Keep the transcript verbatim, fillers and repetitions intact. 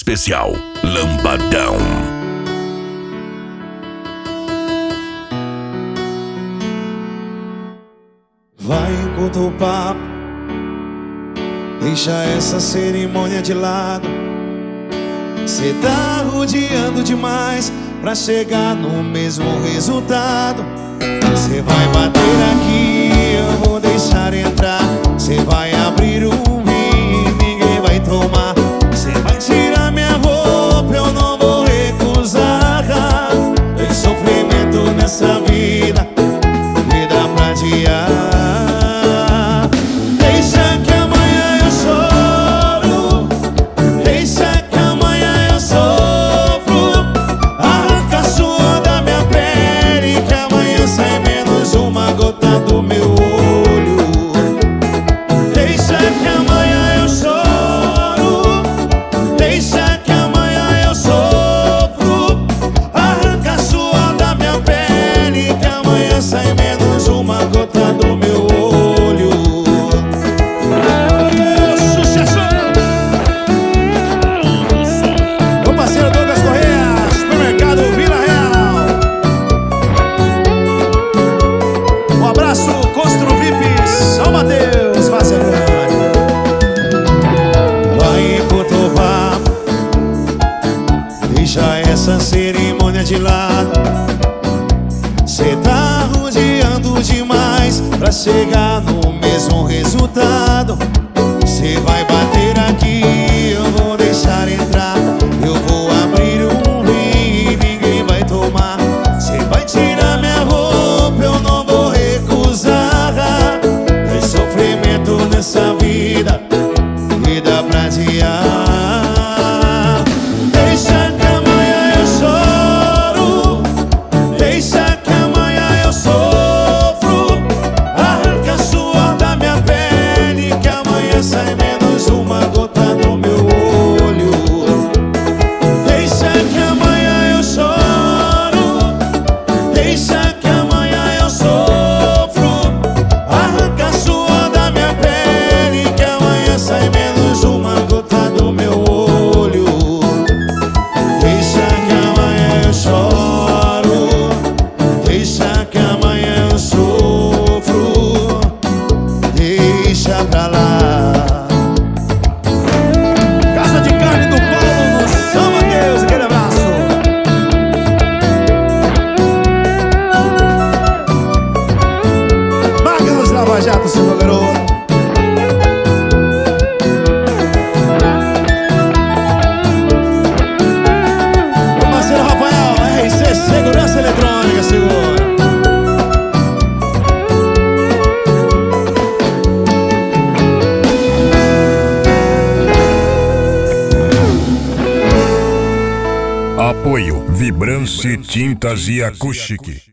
especial Lambadão. Vai encurta o papo, deixa essa cerimônia de lado. Cê tá rodeando demais pra chegar no mesmo resultado. Cê vai bater aqui, eu vou deixar entrar. Cê vai abrir um vinho e ninguém vai tomar. Cê vai tirar minha roupa, eu não vou recusar. Tem sofrimento nessa vida, vida pra adiar. Do meu olho, deixa que amanhã eu choro, deixa que amanhã eu sofro. Arranca suor da minha pele, que amanhã sai menos uma gota do meu olho. Oh, sucesso! Meu parceiro Douglas Correia, supermercado Vila Real. Constru V I P São Mateus, Vazelândia. Vai Cotobá, deixa essa cerimônia de lado. Cê tá rodeando demais pra chegar no mesmo resultado. Cê vai bater aqui, eu vou deixar entrar. Eu vou abrir um vinho e ninguém vai tomar. Cê vai tirar minha roupa, eu não vou recusar. Nessa vida, vida pra adiar. Deixa que amanhã eu choro, deixa que amanhã eu sofro. Arranca suor da minha pele, que amanhã sai menos uma gota do meu olho. Deixa que amanhã eu choro, deixa que amanhã eu sofro. Arranca suor da minha pele, sai menos uma gota do meu olho. Deixa que amanhã eu choro, deixa que amanhã eu sofro. Deixa pra lá. Casa de Carne do Paulo, no São Mateus, aquele abraço. Magnus Lava Jato, seu garoto. Segurança eletrônica, segura. Apoio Vibrance Tintas e Acústica.